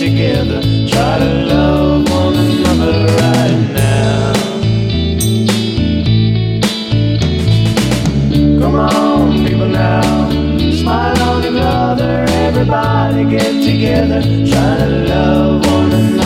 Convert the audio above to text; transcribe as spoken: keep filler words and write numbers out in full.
together. Try to love one another right now. Come on, people now, smile on each other. Everybody get together. Try to love one another.